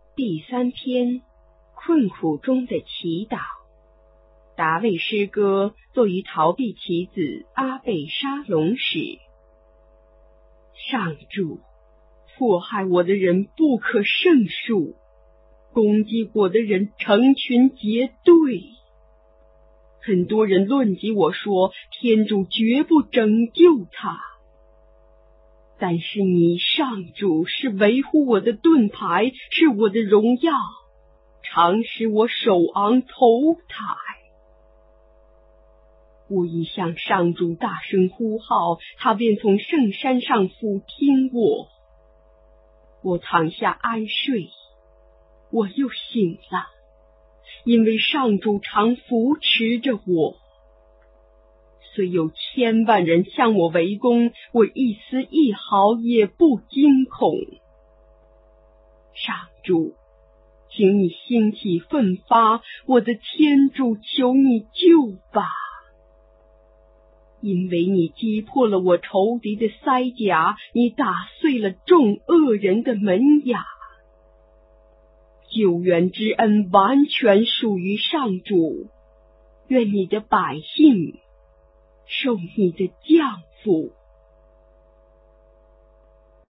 第3篇，困苦中的祈祷。达味诗歌作于逃避其子阿贝沙龙时。上主，迫害我的人不可胜数，攻击我的人成群结队。很多人论及我说，天主绝不拯救他。但是你上主是维护我的盾牌，是我的荣耀，常使我手昂头抬。我一向上主大声呼号，他便从圣山上俯听我。我躺下安睡，我又醒了，因为上主常扶持着我。虽有1000万人向我围攻，我一丝一毫也不惊恐。上主，请你兴起奋发，我的天主，求你救吧！因为你击破了我仇敌的腮甲，你打碎了众恶人的门牙。救援之恩完全属于上主，愿你的百姓受你的降福。